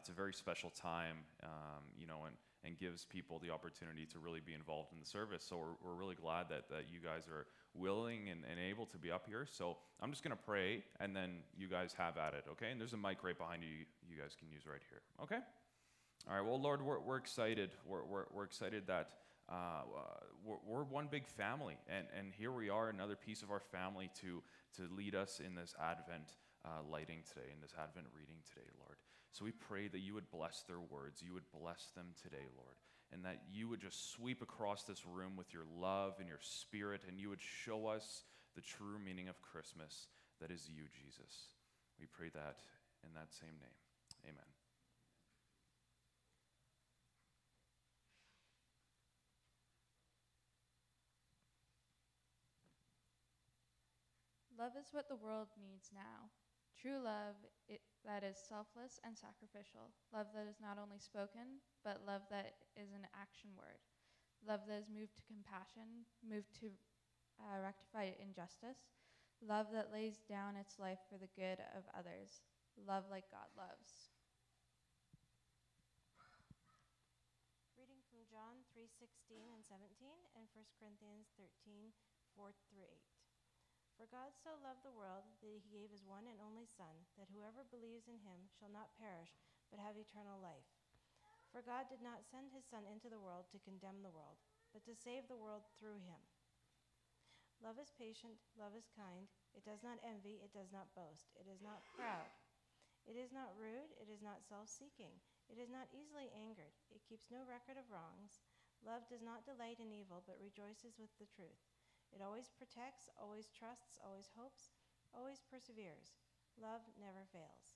It's a very special time, and gives people the opportunity to really be involved in the service. So we're really glad that you guys are willing and able to be up here. So I'm just going to pray, and then you guys have at it, okay? And there's a mic right behind you you guys can use right here, okay? All right, well, Lord, we're excited. We're excited that we're one big family, and here we are, another piece of our family to lead us in this Advent lighting today, in this Advent reading today, Lord. So we pray that you would bless their words, you would bless them today, Lord, and that you would just sweep across this room with your love and your spirit, and you would show us the true meaning of Christmas, that is you, Jesus. We pray that in that same name. Amen. Love is what the world needs now. True love that is selfless and sacrificial. Love that is not only spoken, but love that is an action word. Love that is moved to compassion, moved to rectify injustice. Love that lays down its life for the good of others. Love like God loves. Reading from John 3:16 and 17 and 1 Corinthians 13:4-8. For God so loved the world that he gave his one and only Son, that whoever believes in him shall not perish, but have eternal life. For God did not send his Son into the world to condemn the world, but to save the world through him. Love is patient, love is kind. It does not envy, it does not boast. It is not proud. It is not rude, it is not self-seeking. It is not easily angered. It keeps no record of wrongs. Love does not delight in evil, but rejoices with the truth. It always protects, always trusts, always hopes, always perseveres. Love never fails.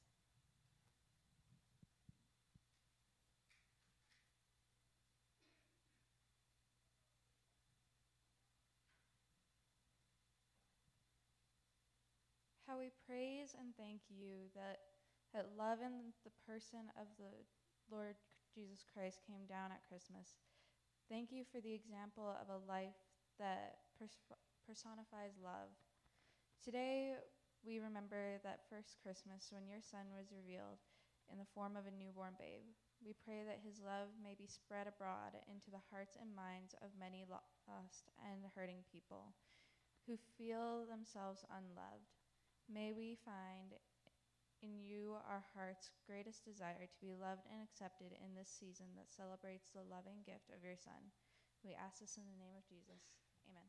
How we praise and thank you that love in the person of the Lord Jesus Christ came down at Christmas. Thank you for the example of a life that personifies love. Today, we remember that first Christmas when your Son was revealed in the form of a newborn babe. We pray that his love may be spread abroad into the hearts and minds of many lost and hurting people who feel themselves unloved. May we find in you our heart's greatest desire to be loved and accepted in this season that celebrates the loving gift of your Son. We ask this in the name of Jesus. Amen.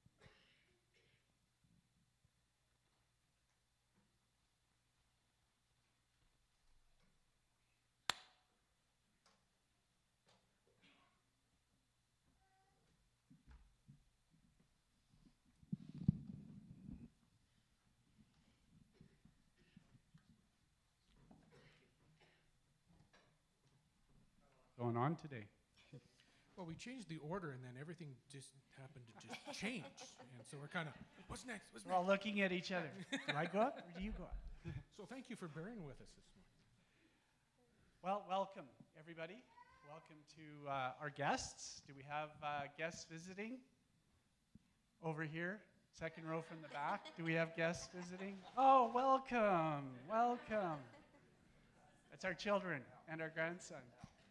Going on today. Well, we changed the order, and then everything just happened to just change. And so we're kind of, what's next? We're all looking at each other. Do I go up or do you go up? So thank you for bearing with us this morning. Well, welcome, everybody. Welcome to our guests. Do we have guests visiting? Over here, second row from the back. Do we have guests visiting? Oh, welcome. Welcome. That's our children and our grandson.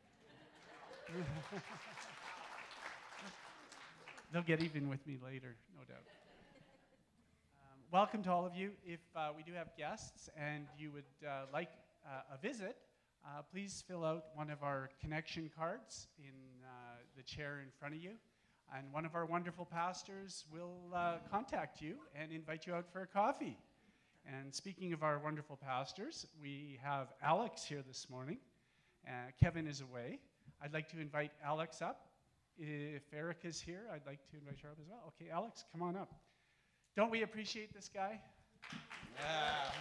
They'll get even with me later, no doubt. Welcome to all of you. If we do have guests and you would like a visit, please fill out one of our connection cards in the chair in front of you. And one of our wonderful pastors will contact you and invite you out for a coffee. And speaking of our wonderful pastors, we have Alex here this morning. Kevin is away. I'd like to invite Alex up. If Erica's here, I'd like to invite her up as well. Okay, Alex, come on up. Don't we appreciate this guy? Yeah.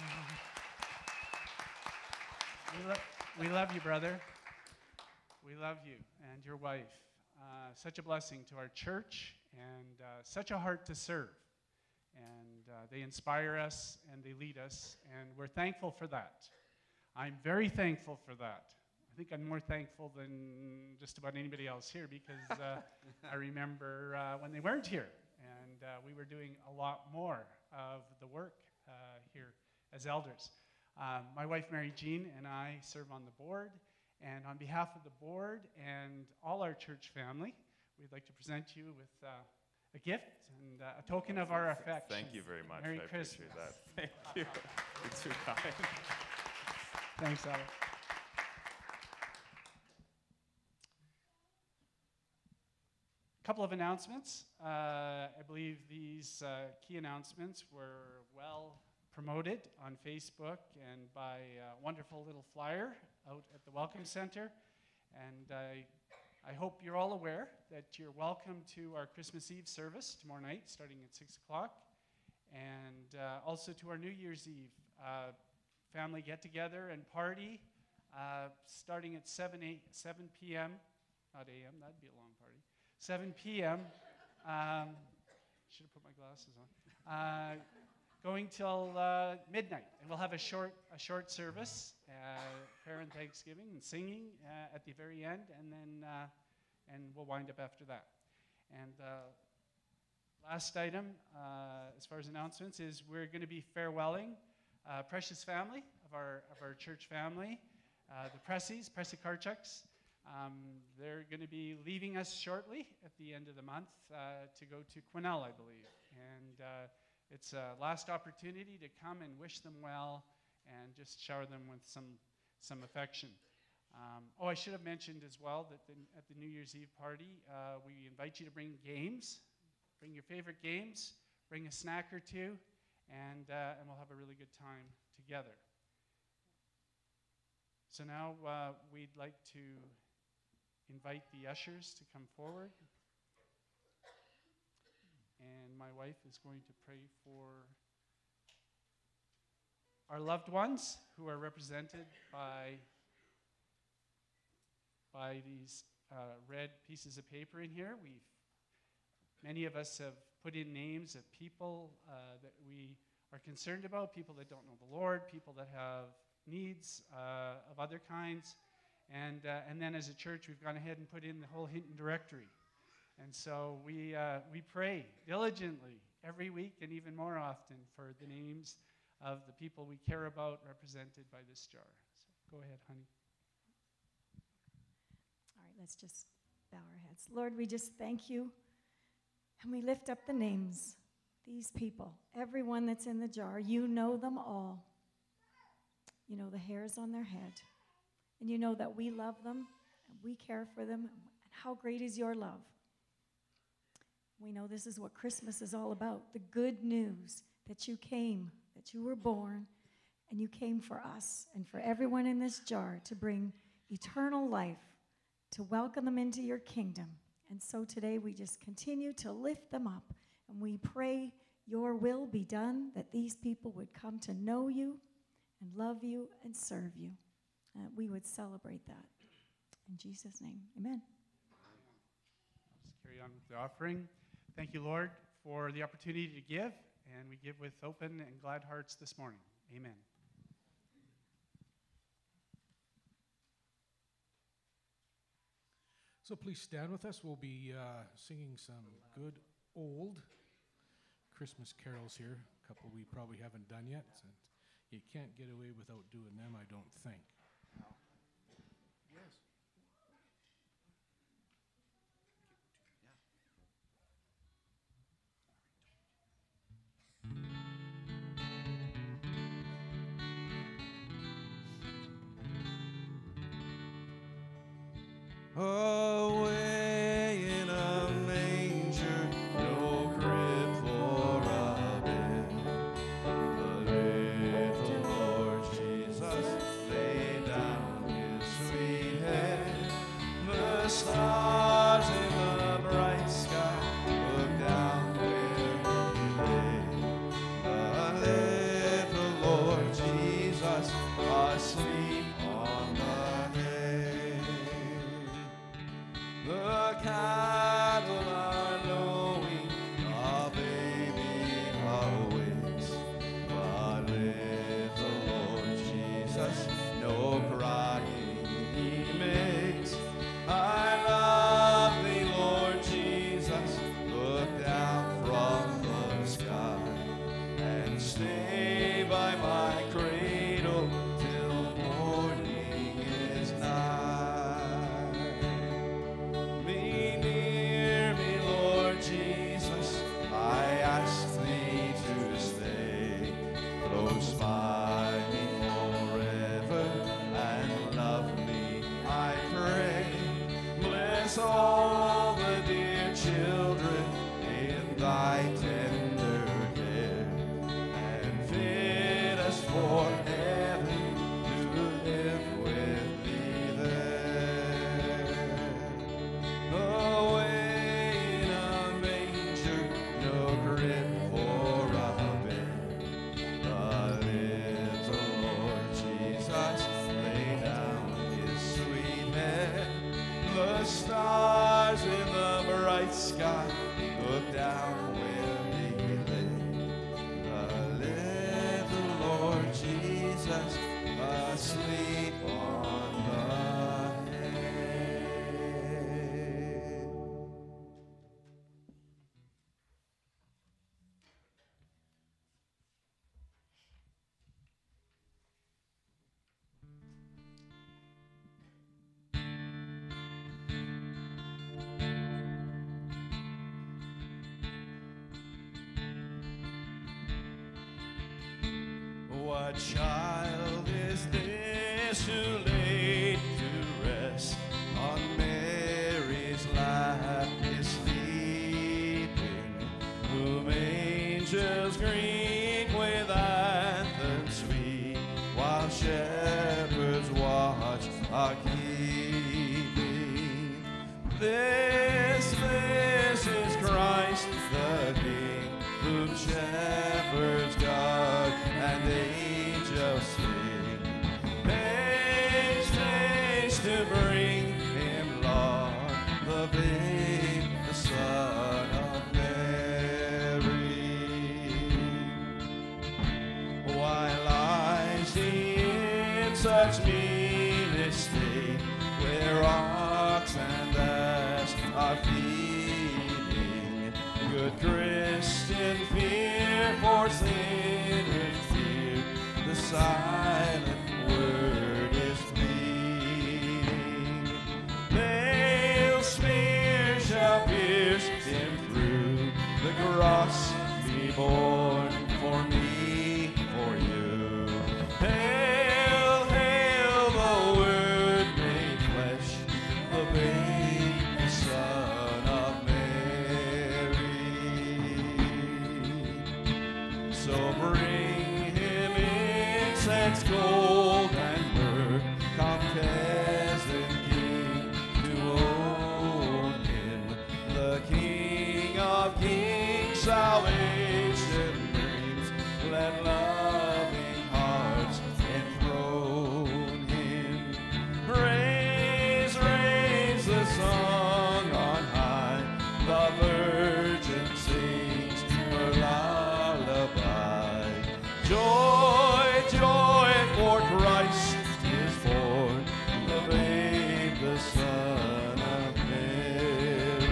We love you, brother. We love you and your wife. Such a blessing to our church and such a heart to serve. And they inspire us and they lead us, and we're thankful for that. I'm very thankful for that. I think I'm more thankful than just about anybody else here because I remember when they weren't here, and we were doing a lot more of the work here as elders. My wife, Mary Jean, and I serve on the board. And on behalf of the board and all our church family, we'd like to present you with a gift and a token of our affection. Thank you very much. Merry I Christmas. appreciate that. Thank you. You're too kind. Thanks, Alex. A couple of announcements. I believe these key announcements were well promoted on Facebook and by a wonderful little flyer out at the Welcome Center. And I hope you're all aware that you're welcome to our Christmas Eve service tomorrow night, starting at 6 o'clock, and also to our New Year's Eve family get-together and party, starting at 7 p.m., not a.m., that'd be a long party, 7 p.m., should have put my glasses on, going till midnight. And we'll have a short service, prayer and thanksgiving and singing at the very end, and then and we'll wind up after that. And last item, as far as announcements, is we're going to be farewelling precious family of our church family, the Pressy Karchuks. They're going to be leaving us shortly at the end of the month to go to Quesnel, I believe. And it's a last opportunity to come and wish them well and just shower them with some affection. I should have mentioned as well that at the New Year's Eve party, we invite you to bring games. Bring your favorite games, bring a snack or two, and we'll have a really good time together. So now we'd like to invite the ushers to come forward. And my wife is going to pray for our loved ones who are represented by these red pieces of paper in here. Many of us have put in names of people that we are concerned about, people that don't know the Lord, people that have needs of other kinds. And then as a church, we've gone ahead and put in the whole Hinton directory. And so we pray diligently every week and even more often for the names of the people we care about represented by this jar. So go ahead, honey. All right, let's just bow our heads. Lord, we just thank you, and we lift up the names, these people, everyone that's in the jar. You know them all. You know the hairs on their head, and you know that we love them, and we care for them, and how great is your love. We know this is what Christmas is all about, the good news that you came, that you were born, and you came for us and for everyone in this jar to bring eternal life, to welcome them into your kingdom. And so today we just continue to lift them up, and we pray your will be done, that these people would come to know you and love you and serve you. We would celebrate that. In Jesus' name, amen. Let's carry on with the offering. Thank you, Lord, for the opportunity to give, and we give with open and glad hearts this morning. Amen. So please stand with us. We'll be singing some good old Christmas carols here, a couple we probably haven't done yet. So you can't get away without doing them, I don't think. Yes. Away in a manger, no crib for a bed, the little Lord Jesus laid down his sweet head. The stars in the bright sky looked down where he lay. The little Lord Jesus asleep on the hay. The What child is this who laid to rest on Mary's lap is sleeping, whom angels greet with anthems sweet, while shepherds watch are keeping? This is Christ the King, whom shepherds guard and angels sing. Haste to bring him, Lord, the babe, the Son of Mary. Why lies he in such mean estate, where ox and ass are feeding? Good Christian, fear for sinners fear, the silent word is pleading. Nail spear shall pierce him through, the cross be borne for me, for you. Hail, hail, the Word made flesh, the babe, the Son of Mary. So bring him incense, gold, and myrrh, come peasant king, to own him, the King of kings, salvation brings. Let loving hearts enthrone him. Raise, raise the song on high, the Virgin sings her lullaby. Joy, joy, for Christ is born, the babe, the Son of Mary.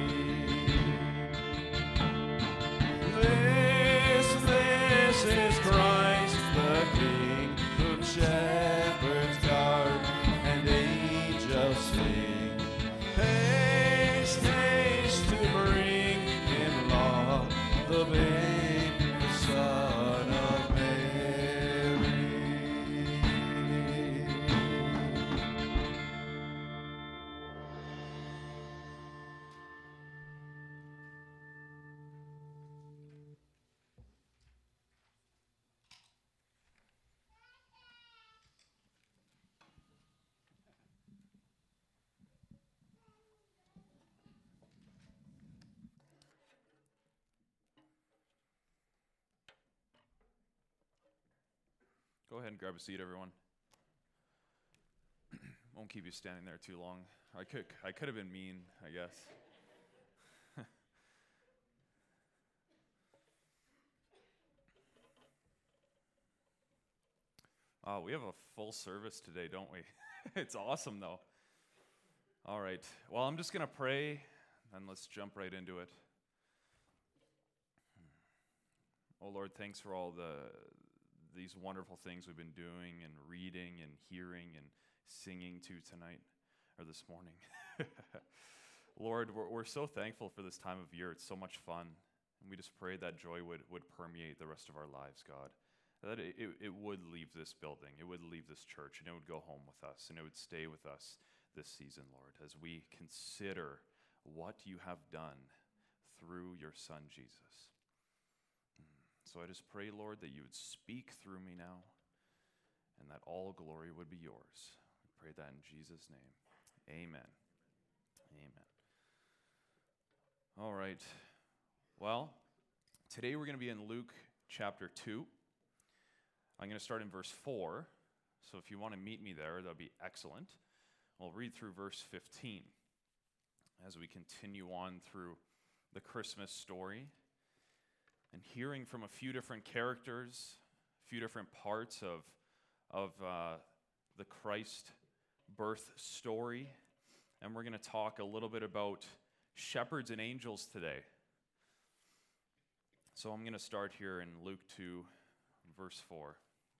This is Christ the King, whom shepherds guard and angels sing. Haste, haste to bring him, Lord, the babe, the Son of Mary. Go ahead and grab a seat, everyone. Won't keep you standing there too long. I could have been mean, I guess. We have a full service today, don't we? It's awesome, though. All right. Well, I'm just going to pray, and let's jump right into it. Oh, Lord, thanks for all these wonderful things we've been doing and reading and hearing and singing to tonight, or this morning. Lord, we're so thankful for this time of year. It's so much fun. And we just pray that joy would permeate the rest of our lives, God. That it would leave this building, it would leave this church, and it would go home with us, and it would stay with us this season, Lord, as we consider what you have done through your Son, Jesus. So I just pray, Lord, that you would speak through me now, and that all glory would be yours. We pray that in Jesus' name. Amen. Amen. All right. Well, today we're going to be in Luke chapter 2. I'm going to start in verse 4. So if you want to meet me there, that would be excellent. We'll read through verse 15 as we continue on through the Christmas story and hearing from a few different characters, a few different parts of the Christ birth story. And we're going to talk a little bit about shepherds and angels today. So I'm going to start here in Luke 2, verse 4.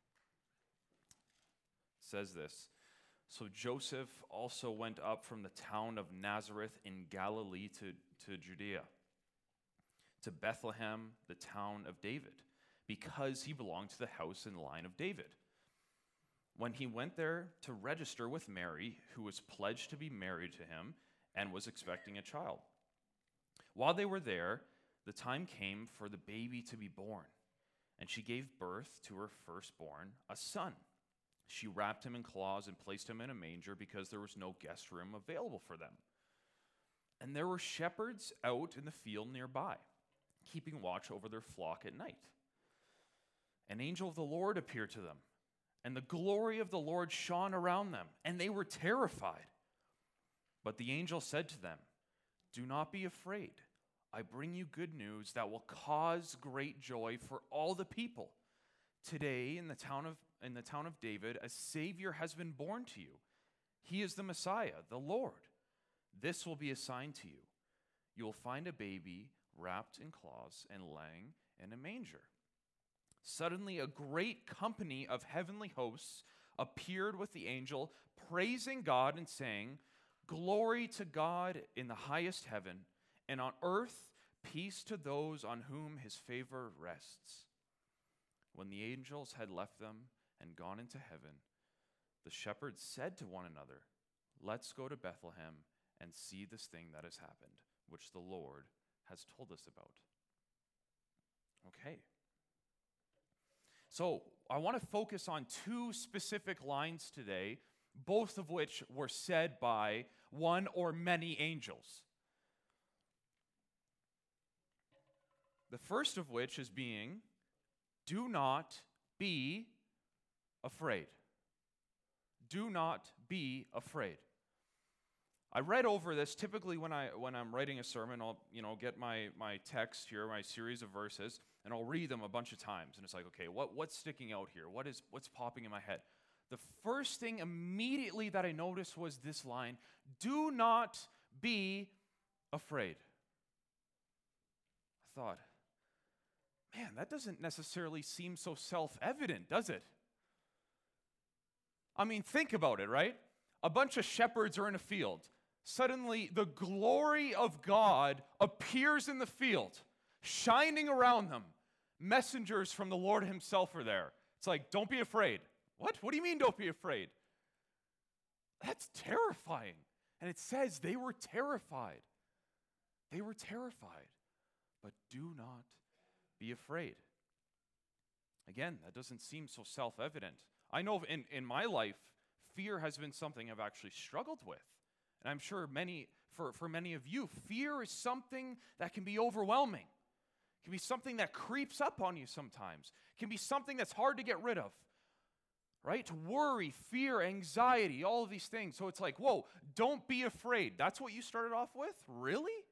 It says this: So Joseph also went up from the town of Nazareth in Galilee to Judea, to Bethlehem, the town of David, because he belonged to the house and line of David. When he went there to register with Mary, who was pledged to be married to him and was expecting a child. While they were there, the time came for the baby to be born, and she gave birth to her firstborn, a son. She wrapped him in cloths and placed him in a manger because there was no guest room available for them. And there were shepherds out in the field nearby, keeping watch over their flock at night. An angel of the Lord appeared to them, and the glory of the Lord shone around them, and they were terrified. But the angel said to them, "Do not be afraid. I bring you good news that will cause great joy for all the people. Today, in the town of David, a Savior has been born to you. He is the Messiah, the Lord. This will be a sign to you. You will find a baby wrapped in cloths and lying in a manger." Suddenly, a great company of heavenly hosts appeared with the angel, praising God and saying, "Glory to God in the highest heaven, and on earth peace to those on whom his favor rests." When the angels had left them and gone into heaven, the shepherds said to one another, "Let's go to Bethlehem and see this thing that has happened, which the Lord has told us about." Okay. So I want to focus on two specific lines today, both of which were said by one or many angels. The first of which is being, "Do not be afraid." Do not be afraid. I read over this. Typically when I'm writing a sermon, I'll get my text here, my series of verses, and I'll read them a bunch of times. And it's like, okay, what's sticking out here? What's popping in my head? The first thing immediately that I noticed was this line, "Do not be afraid." I thought, man, that doesn't necessarily seem so self-evident, does it? I mean, think about it, right? A bunch of shepherds are in a field. Suddenly, the glory of God appears in the field, shining around them. Messengers from the Lord himself are there. It's like, don't be afraid. What? What do you mean, don't be afraid? That's terrifying. And it says they were terrified. They were terrified. But do not be afraid. Again, that doesn't seem so self-evident. I know in my life, fear has been something I've actually struggled with. And I'm sure for many of you, fear is something that can be overwhelming. It can be something that creeps up on you sometimes. It can be something that's hard to get rid of. Right? Worry, fear, anxiety, all of these things. So it's like, whoa, don't be afraid. That's what you started off with? Really?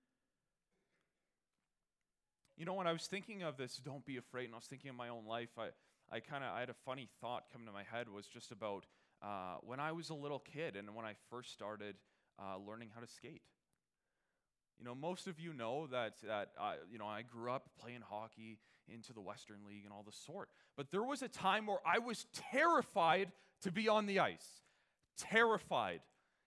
When I was thinking of this, don't be afraid, and I was thinking of my own life, I had a funny thought come to my head, was just about when I was a little kid and when I first started learning how to skate. Most of you know that I grew up playing hockey into the Western League and all the sort. But there was a time where I was terrified to be on the ice. Terrified.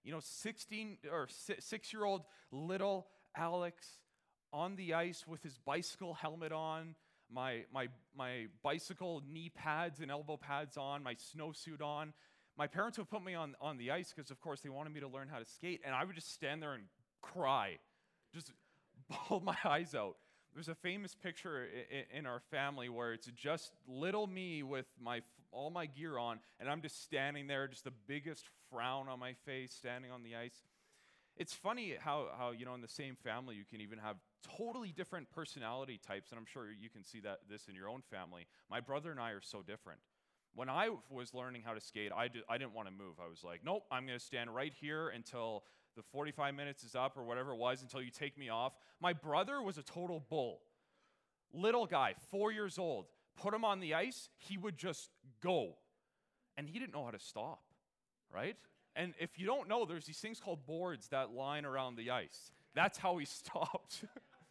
6-year-old little Alex on the ice with his bicycle helmet on, my bicycle knee pads and elbow pads on, my snowsuit on. My parents would put me on the ice because, of course, they wanted me to learn how to skate, and I would just stand there and cry, just bawl my eyes out. There's a famous picture in our family where it's just little me with all my gear on, and I'm just standing there, just the biggest frown on my face, standing on the ice. It's funny how in the same family you can even have totally different personality types, and I'm sure you can see this in your own family. My brother and I are so different. When I was learning how to skate, I didn't want to move. I was like, nope, I'm going to stand right here until the 45 minutes is up or whatever it was, until you take me off. My brother was a total bull. Little guy, 4 years old. Put him on the ice, he would just go. And he didn't know how to stop, right? And if you don't know, there's these things called boards that line around the ice. That's how he stopped.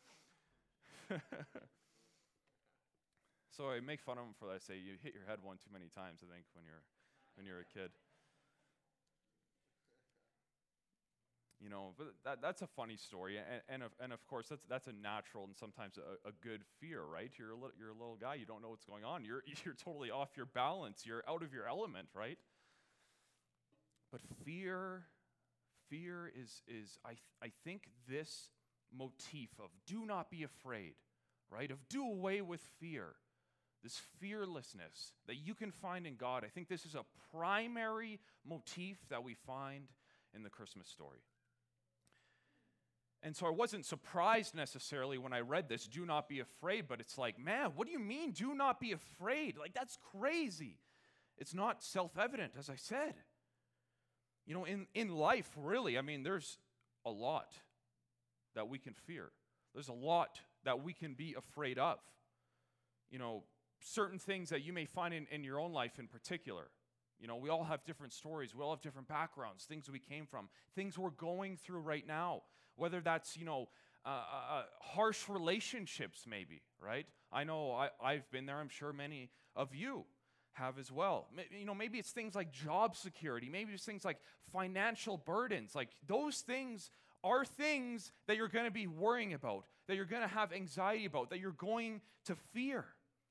So I make fun of him for that. I say, you hit your head one too many times, I think, when you're a kid. But that's a funny story, and of course that's a natural and sometimes a good fear, right? You're a little guy, you don't know what's going on. You're totally off your balance. You're out of your element, right? But fear is I think this motif of do not be afraid, right? Of do away with fear. This fearlessness that you can find in God, I think this is a primary motif that we find in the Christmas story. And so I wasn't surprised necessarily when I read this, do not be afraid, but it's like, man, what do you mean, do not be afraid? Like, that's crazy. It's not self-evident, as I said. In life, really, I mean, there's a lot that we can fear. There's a lot that we can be afraid of. Certain things that you may find in your own life in particular. We all have different stories. We all have different backgrounds, things we came from, things we're going through right now. Whether that's, harsh relationships maybe, right? I know I've been there. I'm sure many of you have as well. Maybe it's things like job security. Maybe it's things like financial burdens. Like those things are things that you're going to be worrying about, that you're going to have anxiety about, that you're going to fear.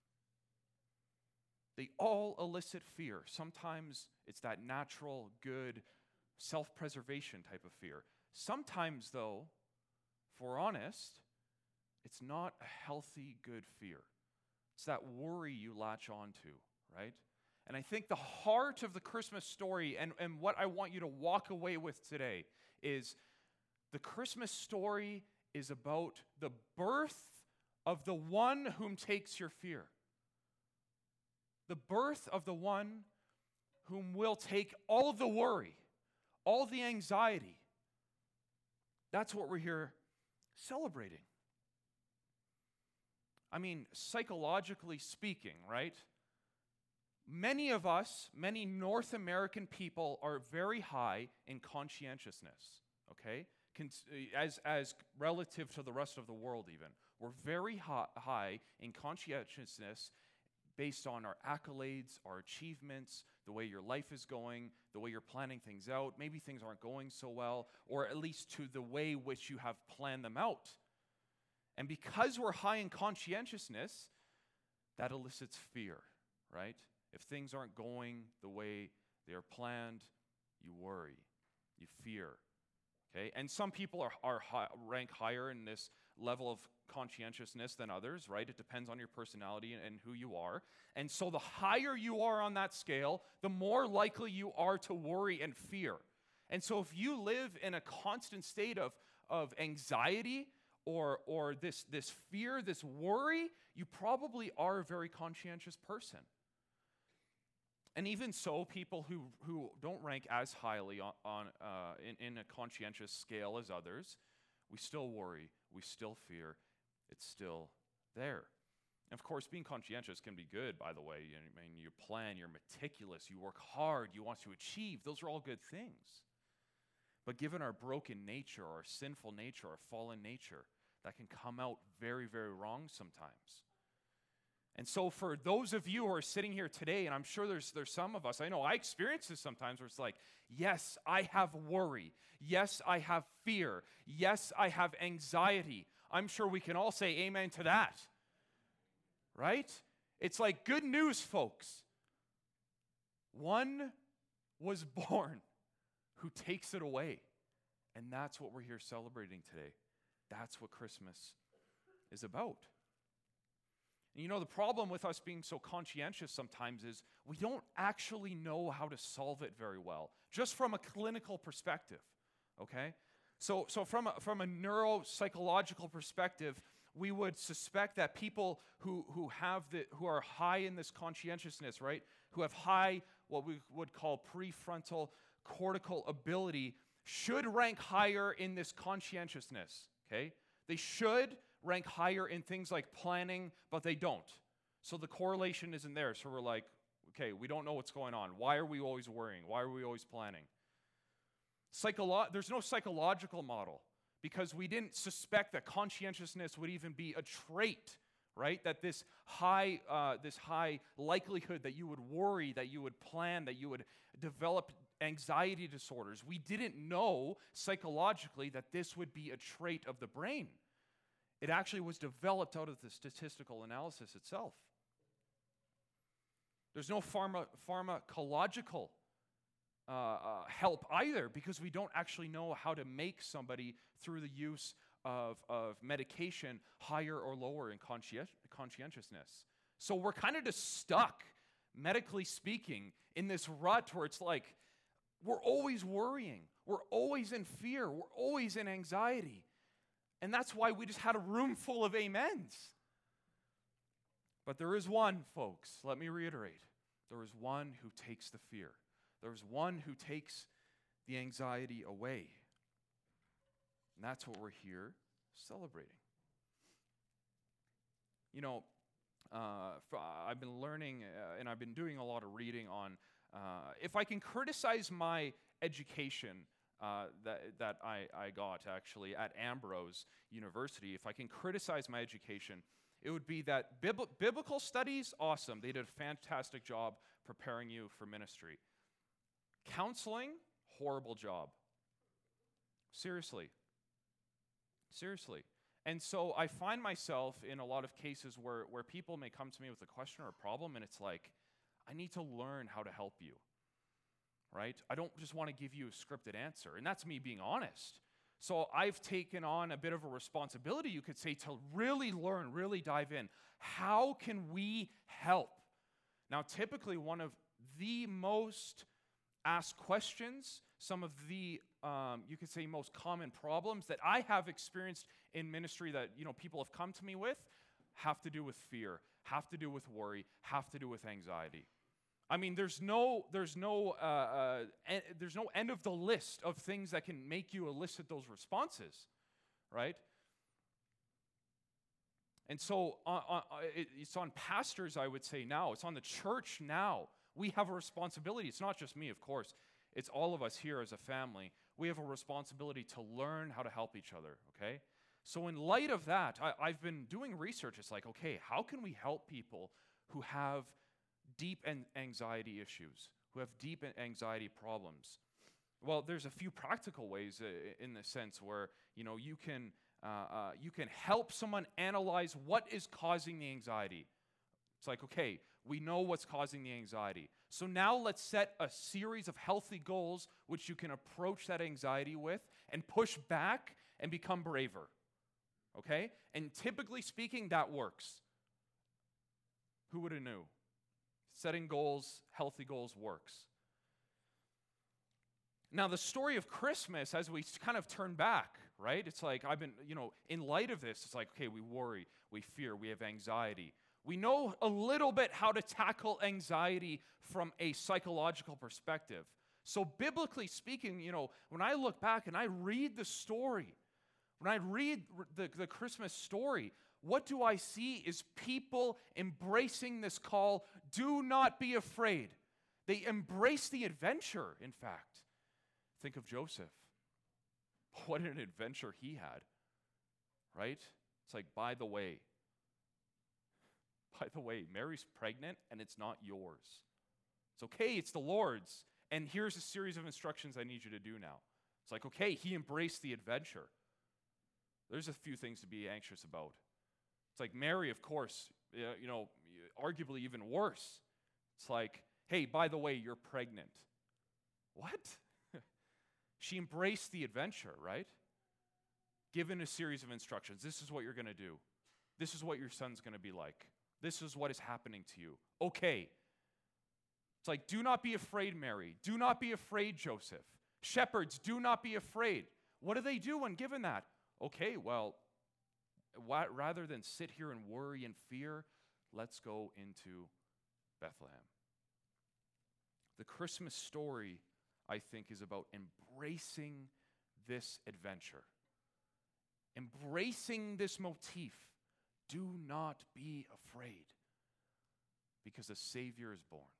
They all elicit fear. Sometimes it's that natural, good, self-preservation type of fear. Sometimes, though, if we're honest, it's not a healthy, good fear. It's that worry you latch onto, right? And I think the heart of the Christmas story and what I want you to walk away with today is the Christmas story is about the birth of the one whom takes your fear. The birth of the one whom will take all the worry, all the anxiety. That's what we're here celebrating. I mean, psychologically speaking, right? Many of us, many North American people are very high in conscientiousness, okay? As relative to the rest of the world even. We're very high in conscientiousness based on our accolades, our achievements, the way your life is going, the way you're planning things out. Maybe things aren't going so well, or at least to the way which you have planned them out. And because we're high in conscientiousness, that elicits fear, right? If things aren't going the way they are planned, you worry, you fear. Okay? And some people are rank higher in this level of conscientiousness than others, right? It depends on your personality and who you are. And so the higher you are on that scale, the more likely you are to worry and fear. And so if you live in a constant state of anxiety or this fear, this worry, you probably are a very conscientious person. And even so, people who don't rank as highly in a conscientious scale as others, we still worry, we still fear, it's still there. And of course, being conscientious can be good, by the way. You plan, you're meticulous, you work hard, you want to achieve. Those are all good things. But given our broken nature, our sinful nature, our fallen nature, that can come out very, very wrong sometimes. And so for those of you who are sitting here today, and I'm sure there's some of us, I know I experience this sometimes, where it's like, yes, I have worry. Yes, I have fear. Yes, I have anxiety. I'm sure we can all say amen to that. Right? It's like, good news, folks. One was born who takes it away. And that's what we're here celebrating today. That's what Christmas is about. And the problem with us being so conscientious sometimes is we don't actually know how to solve it very well, just from a clinical perspective, okay? So from a neuropsychological perspective, we would suspect that people who are high in this conscientiousness, right, who have high, what we would call prefrontal cortical ability, should rank higher in this conscientiousness, okay? They should rank higher in things like planning, but they don't. So the correlation isn't there. So we're like, okay, we don't know what's going on. Why are we always worrying? Why are we always planning? There's no psychological model because we didn't suspect that conscientiousness would even be a trait, right? That this high likelihood that you would worry, that you would plan, that you would develop anxiety disorders. We didn't know psychologically that this would be a trait of the brain. It actually was developed out of the statistical analysis itself. There's no pharmacological help either, because we don't actually know how to make somebody, through the use of medication, higher or lower in conscientiousness. So we're kind of just stuck, medically speaking, in this rut where it's like we're always worrying, we're always in fear, we're always in anxiety. And that's why we just had a room full of amens. But there is one, folks, let me reiterate. There is one who takes the fear. There is one who takes the anxiety away. And that's what we're here celebrating. You know, I've been learning and I've been doing a lot of reading on if I can criticize my education that I got actually at Ambrose University, if I can criticize my education, it would be that biblical studies, awesome. They did a fantastic job preparing you for ministry. Counseling, horrible job. Seriously. And so I find myself in a lot of cases where people may come to me with a question or a problem, and it's like, I need to learn how to help you, right? I don't just want to give you a scripted answer, and that's me being honest. So I've taken on a bit of a responsibility, you could say, to really learn, really dive in. How can we help? Now, typically one of the most asked questions, some of the, you could say, most common problems that I have experienced in ministry that, people have come to me with, have to do with fear, have to do with worry, have to do with anxiety. I mean, there's no end of the list of things that can make you elicit those responses, right? And so it's on pastors, I would say now. It's on the church now. We have a responsibility. It's not just me, of course. It's all of us here as a family. We have a responsibility to learn how to help each other, okay? So in light of that, I've been doing research. It's like, okay, how can we help people who have deep anxiety issues, who have deep anxiety problems? Well, there's a few practical ways in the sense where, you can help someone analyze what is causing the anxiety. It's like, okay, we know what's causing the anxiety. So now let's set a series of healthy goals which you can approach that anxiety with and push back and become braver. Okay? And typically speaking, that works. Who would have knew? Setting goals, healthy goals works. Now, the story of Christmas, as we kind of turn back, right? It's like, I've been, in light of this, it's like, okay, we worry, we fear, we have anxiety. We know a little bit how to tackle anxiety from a psychological perspective. So biblically speaking, when I look back and I read the story, when I read the Christmas story, what do I see is people embracing this call, do not be afraid. They embrace the adventure, in fact. Think of Joseph. What an adventure he had, right? It's like, by the way, Mary's pregnant and it's not yours. It's okay, it's the Lord's. And here's a series of instructions I need you to do now. It's like, okay, he embraced the adventure. There's a few things to be anxious about. It's like Mary, of course, arguably even worse. It's like, hey, by the way, you're pregnant. What? She embraced the adventure, right? Given a series of instructions. This is what you're going to do. This is what your son's going to be like. This is what is happening to you. Okay. It's like, do not be afraid, Mary. Do not be afraid, Joseph. Shepherds, do not be afraid. What do they do when given that? Okay, well, rather than sit here and worry and fear, let's go into Bethlehem. The Christmas story, I think, is about embracing this adventure. Embracing this motif. Do not be afraid, because a Savior is born.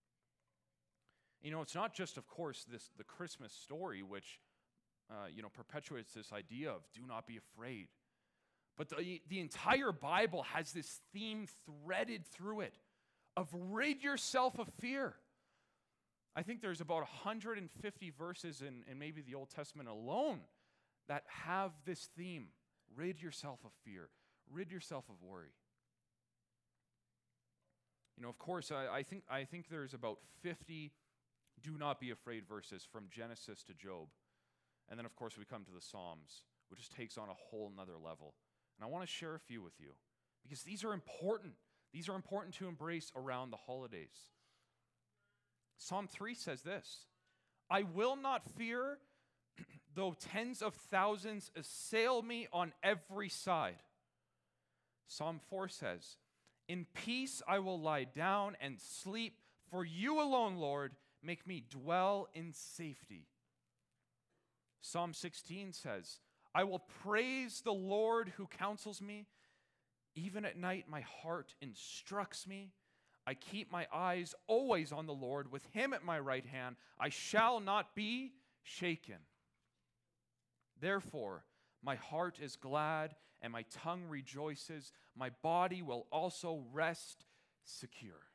It's not just, of course, the Christmas story, which perpetuates this idea of do not be afraid. But the entire Bible has this theme threaded through it of rid yourself of fear. I think there's about 150 verses in maybe the Old Testament alone that have this theme. Rid yourself of fear. Rid yourself of worry. You know, of course, I think there's about 50 do not be afraid verses from Genesis to Job. And then, of course, we come to the Psalms, which just takes on a whole nother level. And I want to share a few with you because these are important. These are important to embrace around the holidays. Psalm 3 says this, I will not fear though tens of thousands assail me on every side. Psalm 4 says, in peace I will lie down and sleep, for you alone, Lord, make me dwell in safety. Psalm 16 says, I will praise the Lord who counsels me. Even at night my heart instructs me. I keep my eyes always on the Lord. With him at my right hand, I shall not be shaken. Therefore, my heart is glad and my tongue rejoices. My body will also rest secure.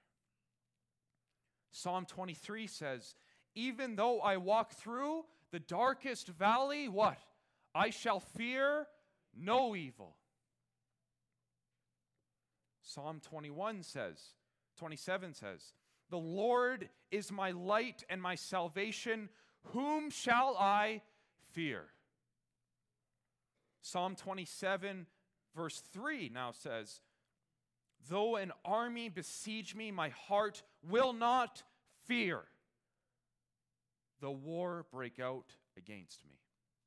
Psalm 23 says, even though I walk through the darkest valley, what? I shall fear no evil. Psalm 27 says, the Lord is my light and my salvation. Whom shall I fear? Psalm 27 verse 3 now says, though an army besiege me, my heart will not fear. The war break out against me.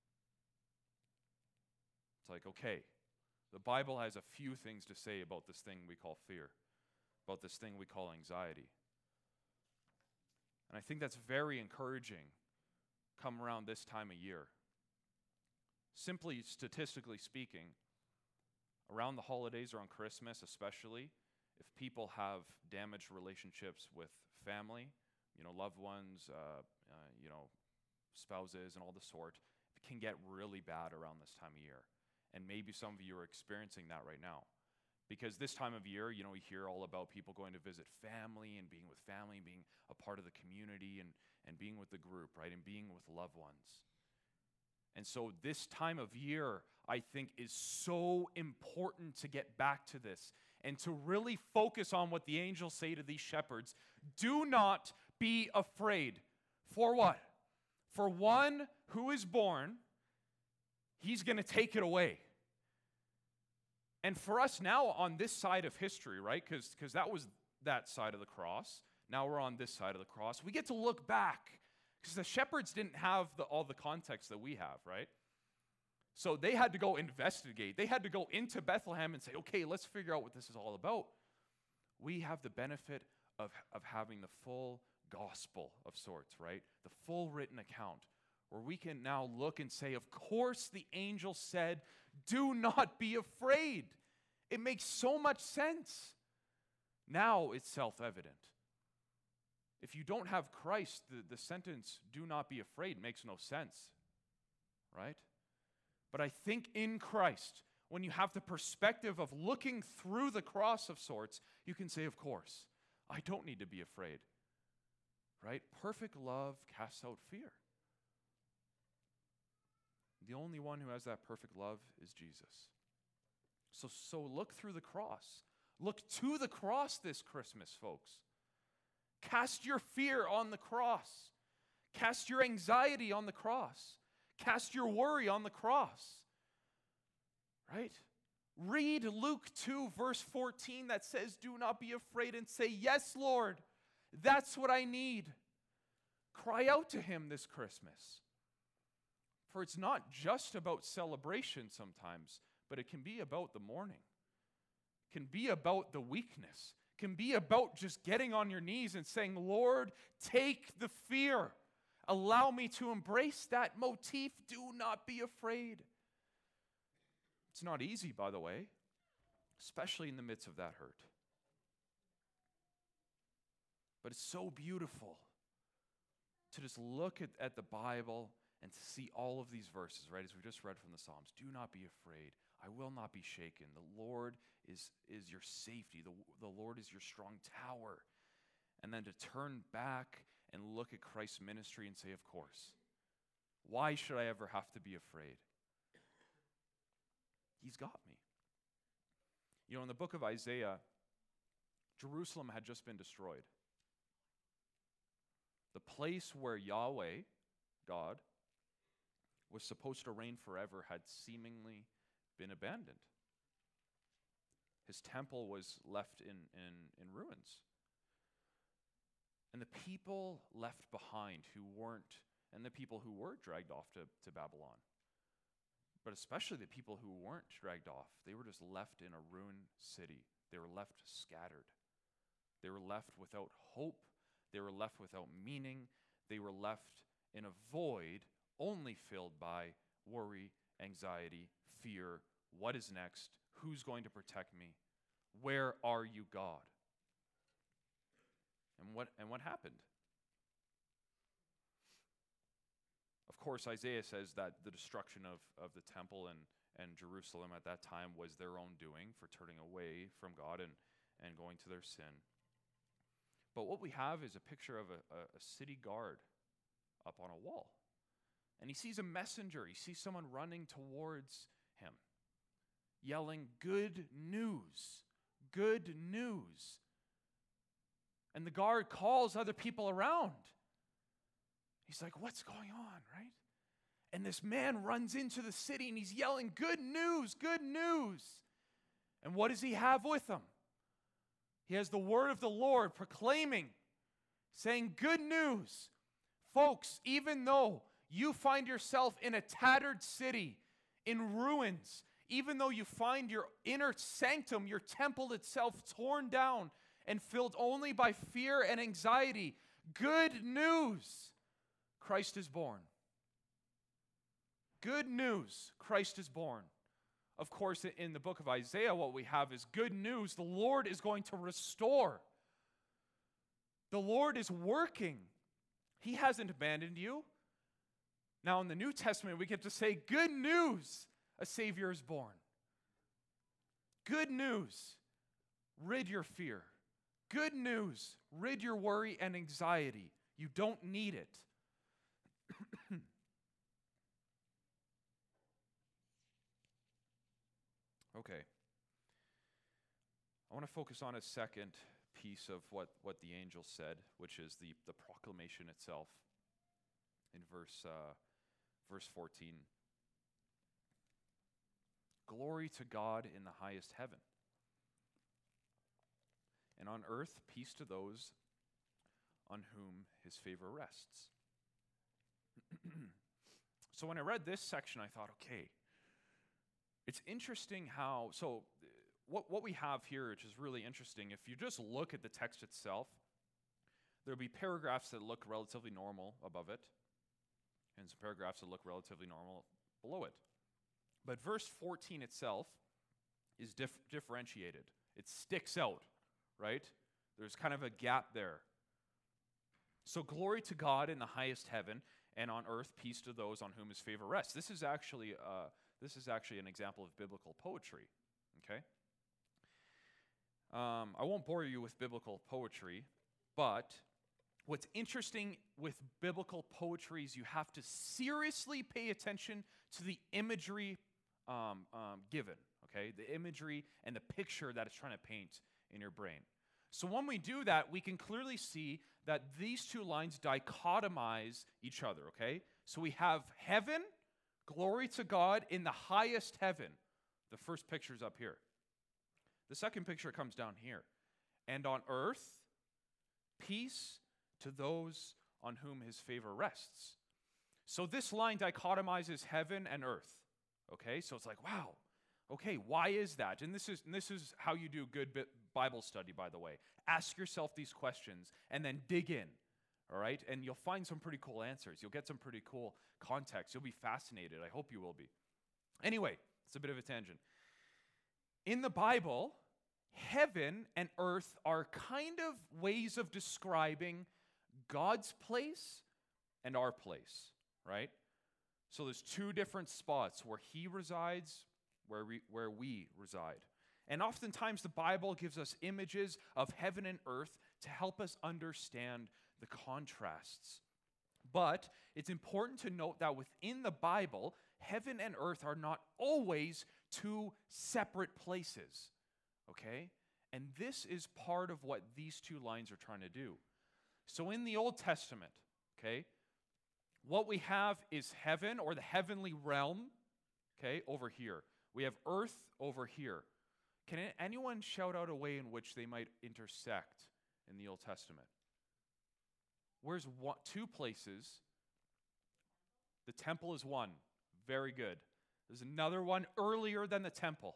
It's like, okay, the Bible has a few things to say about this thing we call fear, about this thing we call anxiety. And I think that's very encouraging come around this time of year. Simply statistically speaking, around the holidays, around Christmas especially, if people have damaged relationships with family, loved ones, spouses and all the sort, it can get really bad around this time of year. And maybe some of you are experiencing that right now. Because this time of year, we hear all about people going to visit family and being with family, and being a part of the community and being with the group, right? And being with loved ones. And so this time of year, I think, is so important to get back to this and to really focus on what the angels say to these shepherds. Do not be afraid. For what? For one who is born, he's going to take it away. And for us now on this side of history, right, because that was that side of the cross. Now we're on this side of the cross. We get to look back because the shepherds didn't have all the context that we have, right? So they had to go investigate. They had to go into Bethlehem and say, okay, let's figure out what this is all about. We have the benefit of having the full gospel of sorts, right? The full written account where we can now look and say, of course the angel said, do not be afraid. It makes so much sense. Now it's self-evident. If you don't have Christ, the sentence, do not be afraid, makes no sense, right? But I think in Christ, when you have the perspective of looking through the cross of sorts, you can say, of course, I don't need to be afraid, right? Perfect love casts out fear. The only one who has that perfect love is Jesus. So look through the cross. Look to the cross this Christmas, folks. Cast your fear on the cross. Cast your anxiety on the cross. Cast your worry on the cross. Right? Read Luke 2, verse 14 that says, do not be afraid, and say, yes, Lord, that's what I need. Cry out to him this Christmas. For it's not just about celebration sometimes, but it can be about the mourning. It can be about the weakness. It can be about just getting on your knees and saying, Lord, take the fear. Allow me to embrace that motif. Do not be afraid. It's not easy, by the way, especially in the midst of that hurt. But it's so beautiful to just look at the Bible and to see all of these verses, right, as we just read from the Psalms. Do not be afraid. I will not be shaken. The Lord is your safety. The Lord is your strong tower. And then to turn back and look at Christ's ministry and say, of course. Why should I ever have to be afraid? He's got me. You know, in the book of Isaiah, Jerusalem had just been destroyed. The place where Yahweh, God, was supposed to reign forever had seemingly been abandoned. His temple was left in ruins. And the people left behind who weren't, and the people who were dragged off to Babylon, but especially the people who weren't dragged off, they were just left in a ruined city. They were left scattered. They were left without hope. They were left without meaning. They were left in a void only filled by worry, anxiety, fear. What is next? Who's going to protect me? Where are you, God? And what happened? Of course, Isaiah says that the destruction of the temple and Jerusalem at that time was their own doing for turning away from God and going to their sin. But what we have is a picture of a city guard up on a wall. And he sees a messenger. He sees someone running towards him, yelling, "Good news, good news." And the guard calls other people around. He's like, "What's going on," right? And this man runs into the city and he's yelling, "Good news, good news." And what does he have with him? He has the word of the Lord proclaiming, saying, "Good news. Folks, even though you find yourself in a tattered city, in ruins, even though you find your inner sanctum, your temple itself torn down and filled only by fear and anxiety, good news, Christ is born. Good news, Christ is born." Of course, in the book of Isaiah, what we have is good news. The Lord is going to restore. The Lord is working. He hasn't abandoned you. Now, in the New Testament, we get to say, good news, a Savior is born. Good news, rid your fear. Good news, rid your worry and anxiety. You don't need it. Okay. I want to focus on a second piece of what the angel said, which is the proclamation itself in verse 14. Glory to God in the highest heaven, and on earth peace to those on whom his favor rests. So when I read this section, I thought, okay, it's interesting how, so what we have here, which is really interesting, if you just look at the text itself, there'll be paragraphs that look relatively normal above it, and some paragraphs that look relatively normal below it. But verse 14 itself is differentiated. It sticks out, right? There's kind of a gap there. So glory to God in the highest heaven, and on earth peace to those on whom his favor rests. This is actually an example of biblical poetry, okay? I won't bore you with biblical poetry, but what's interesting with biblical poetry is you have to seriously pay attention to the imagery given, okay? The imagery and the picture that it's trying to paint in your brain. So when we do that, we can clearly see that these two lines dichotomize each other, okay? So we have heaven, glory to God in the highest heaven. The first picture's up here. The second picture comes down here. And on earth, peace to those on whom his favor rests. So this line dichotomizes heaven and earth. Okay? So it's like, wow. Okay, why is that? And this is how you do good Bible study, by the way. Ask yourself these questions and then dig in. All right? And you'll find some pretty cool answers. You'll get some pretty cool context. You'll be fascinated. I hope you will be. Anyway, it's a bit of a tangent. In the Bible, heaven and earth are kind of ways of describing God's place and our place, right? So there's two different spots where he resides, where we reside. And oftentimes the Bible gives us images of heaven and earth to help us understand the contrasts. But it's important to note that within the Bible, heaven and earth are not always two separate places, okay? And this is part of what these two lines are trying to do. So in the Old Testament, okay, what we have is heaven, or the heavenly realm, okay, over here. We have earth over here. Can anyone shout out a way in which they might intersect in the Old Testament? Where's two places? The temple is one. Very good. There's another one earlier than the temple.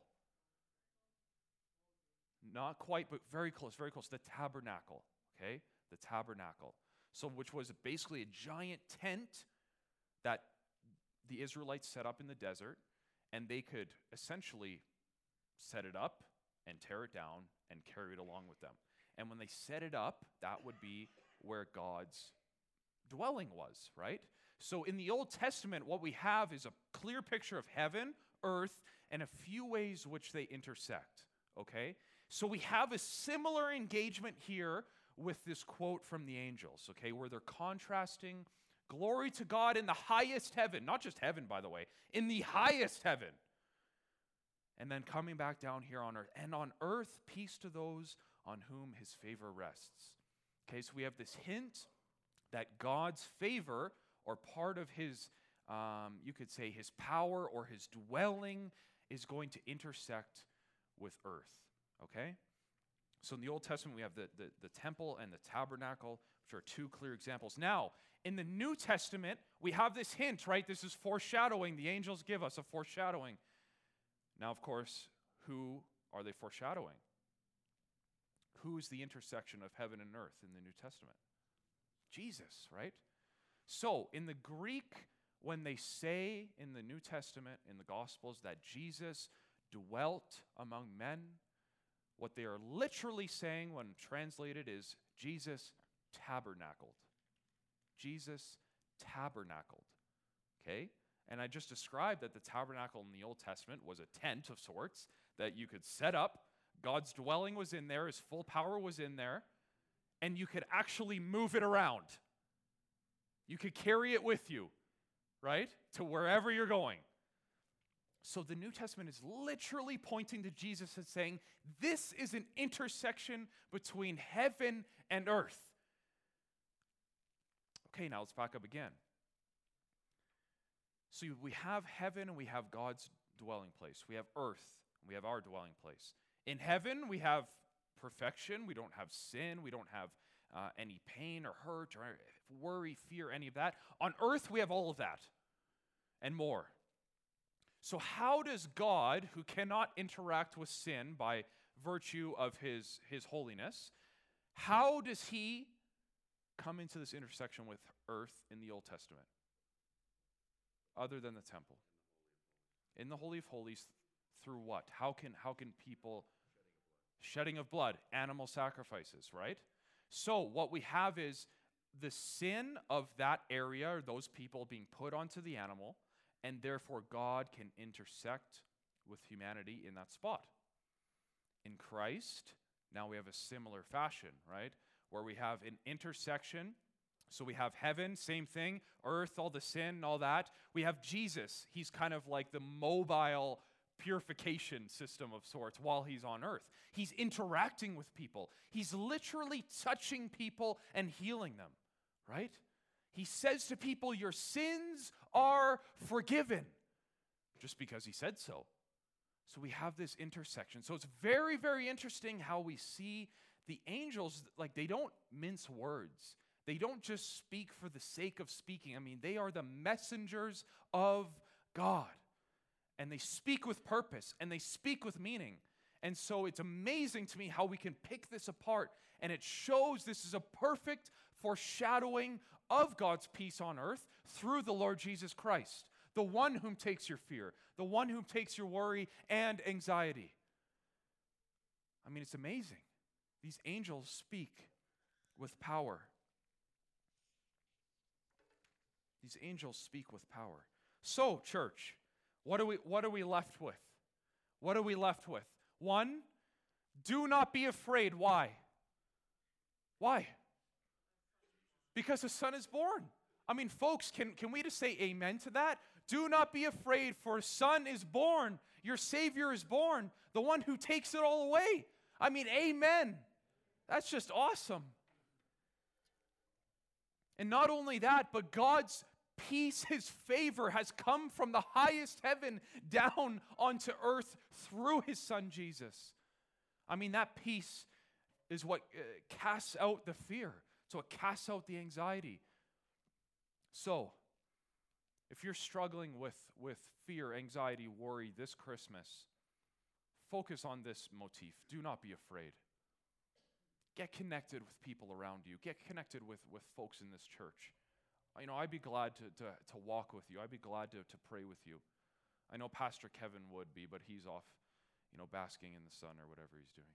Not quite, but very close, very close. The tabernacle, okay? The tabernacle. So, which was basically a giant tent that the Israelites set up in the desert, and they could essentially set it up and tear it down and carry it along with them. And when they set it up, that would be where God's dwelling was, right? So in the Old Testament, what we have is a clear picture of heaven, earth, and a few ways which they intersect, okay? So we have a similar engagement here with this quote from the angels, okay, where they're contrasting glory to God in the highest heaven, not just heaven, by the way, in the highest heaven, and then coming back down here on earth. And on earth, peace to those on whom his favor rests. Okay, so we have this hint that God's favor, or part of his, you could say his power or his dwelling, is going to intersect with earth, okay? So in the Old Testament, we have the temple and the tabernacle, which are two clear examples. Now, in the New Testament, we have this hint, right? This is foreshadowing. The angels give us a foreshadowing. Now, of course, who are they foreshadowing? Who is the intersection of heaven and earth in the New Testament? Jesus, right? So, in the Greek, when they say in the New Testament, in the Gospels, that Jesus dwelt among men, what they are literally saying when translated is Jesus tabernacled. Jesus tabernacled. Okay? And I just described that the tabernacle in the Old Testament was a tent of sorts that you could set up. God's dwelling was in there, his full power was in there, and you could actually move it around. You could carry it with you, right, to wherever you're going. So the New Testament is literally pointing to Jesus and saying, this is an intersection between heaven and earth. Okay, now let's back up again. So we have heaven and we have God's dwelling place. We have earth and we have our dwelling place. In heaven, we have perfection. We don't have sin. We don't have any pain or hurt or worry, fear, any of that. On earth, we have all of that and more. So how does God, who cannot interact with sin by virtue of his holiness, how does he come into this intersection with earth in the Old Testament? Other than the temple. In the Holy of Holies, through what? How can people... Shedding of blood, animal sacrifices, right? So what we have is the sin of that area, or those people being put onto the animal, and therefore God can intersect with humanity in that spot. In Christ, now we have a similar fashion, right? Where we have an intersection. So we have heaven, same thing, earth, all the sin, all that. We have Jesus. He's kind of like the mobile purification system of sorts while he's on earth. He's interacting with people. He's literally touching people and healing them, right? He says to people, your sins are forgiven, just because he said so. So we have this intersection. So it's very, very interesting how we see the angels, like they don't mince words. They don't just speak for the sake of speaking. I mean, they are the messengers of God. And they speak with purpose, and they speak with meaning. And so it's amazing to me how we can pick this apart, and it shows this is a perfect foreshadowing of God's peace on earth through the Lord Jesus Christ, the one whom takes your fear, the one whom takes your worry and anxiety. I mean, it's amazing. These angels speak with power. These angels speak with power. So, church, what are we left with? What are we left with? One, do not be afraid. Why? Why? because a son is born. I mean, folks, can we just say amen to that? Do not be afraid, for a son is born. Your Savior is born, the one who takes it all away. I mean, amen. That's just awesome. And not only that, but God's peace, his favor has come from the highest heaven down onto earth through his son Jesus. I mean, that peace is what casts out the fear. So it casts out the anxiety. So, if you're struggling with fear, anxiety, worry this Christmas, focus on this motif. Do not be afraid. Get connected with people around you. Get connected with folks in this church. You know, I'd be glad to walk with you. I'd be glad to pray with you. I know Pastor Kevin would be, but he's off, basking in the sun or whatever he's doing.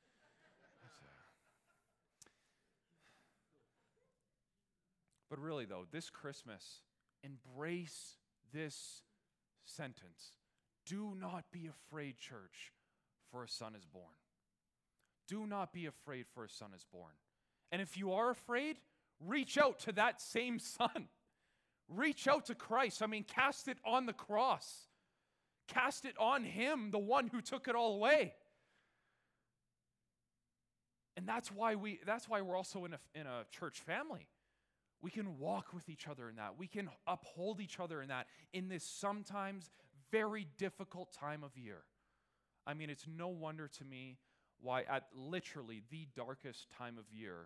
But really, though, this Christmas, embrace this sentence. Do not be afraid, church, for a son is born. Do not be afraid, for a son is born. And if you are afraid, reach out to that same son. Reach out to Christ. I mean, cast it on the cross. Cast it on him, the one who took it all away. And that's why we're also in a church family. We can walk with each other in that. We can uphold each other in that in this sometimes very difficult time of year. I mean, it's no wonder to me why at literally the darkest time of year,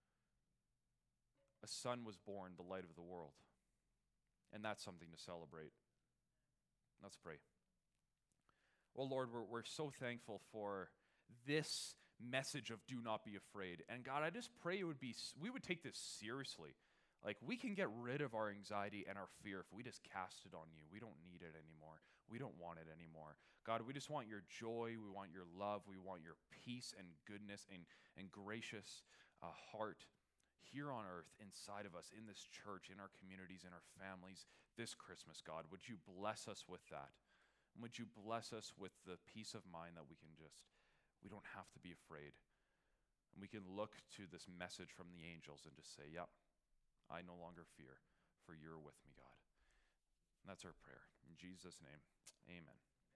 a son was born, the light of the world. And that's something to celebrate. Let's pray. Well, Lord, we're so thankful for this message of do not be afraid. And God, I just pray we would take this seriously. Like, we can get rid of our anxiety and our fear if we just cast it on you. We don't need it anymore. We don't want it anymore. God, we just want your joy. We want your love. We want your peace and goodness and gracious heart here on earth, inside of us, in this church, in our communities, in our families, this Christmas, God. Would you bless us with that? Would you bless us with the peace of mind that we don't have to be afraid. And we can look to this message from the angels and just say, yep, I no longer fear, for you're with me, God. And that's our prayer. In Jesus' name, amen.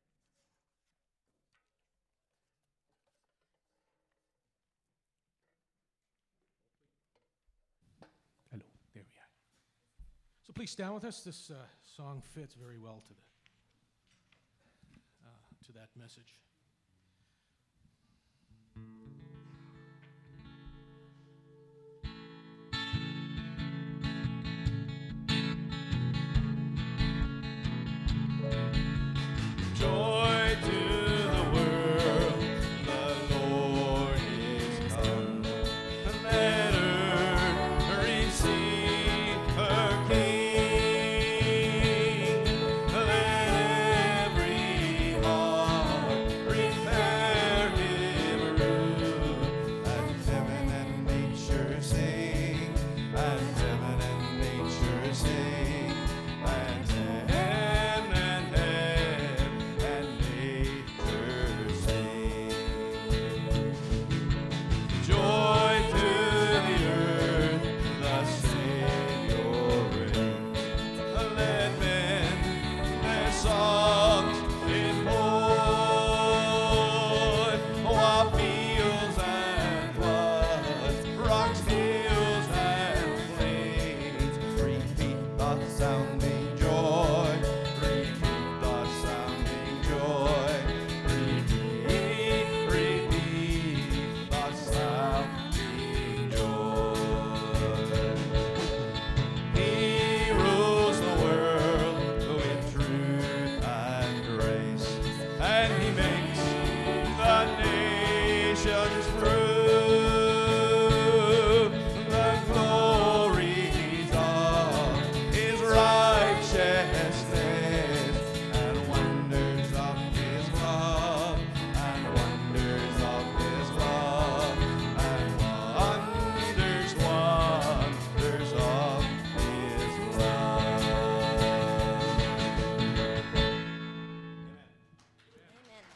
Hello, there we are. So please stand with us. This song fits very well to that message. Joy to the world, the Lord is come. Let earth receive her King. Let every heart prepare him room. And heaven and nature sing, and heaven and nature sing, and heaven and nature sing. Joy to the earth, the Savior reigns. Let men their songs import, while fields and floods, rocks, hills and plains repeat the sounding joy. Repeat the sounding joy. Repeat the sounding joy. He rules the world with truth and grace, and he makes the nations prove the glories of his righteousness and wonders of his love, and wonders of his love, and wonders of his love.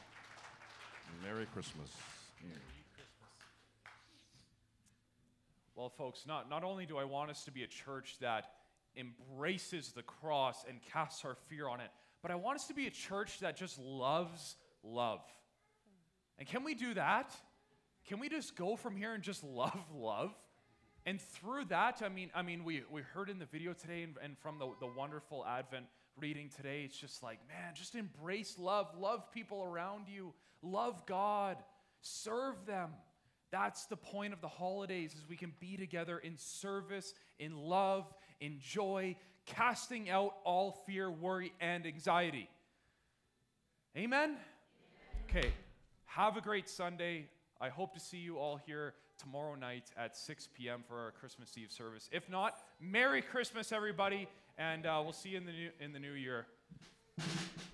Amen. Merry Christmas. Well, folks, not only do I want us to be a church that embraces the cross and casts our fear on it, but I want us to be a church that just loves love. And can we do that? Can we just go from here and just love love? And through that, I mean, we heard in the video today and from the wonderful Advent reading today, it's just like, man, just embrace love. Love people around you. Love God. Serve them. That's the point of the holidays, is we can be together in service, in love, in joy, casting out all fear, worry, and anxiety. Amen? Okay. Have a great Sunday. I hope to see you all here tomorrow night at 6 p.m. for our Christmas Eve service. If not, Merry Christmas, everybody, and we'll see you in the new year.